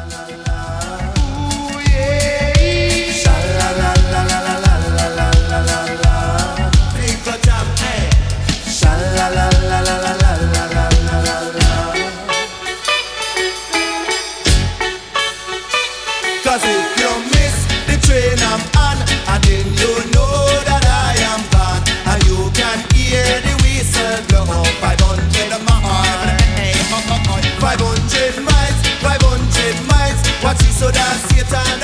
Ooh, yeah. Sha-la-la-la-la-la-la-la-la-la-la. Think of jam, hey. Sha-la-la-la-la-la-la-la-la-la. 'Cause if you miss the train I'm on, and then you know that I am gone, and you can hear the whistle blow. 500 miles, 500 miles, 500 miles. Watch it so that Satan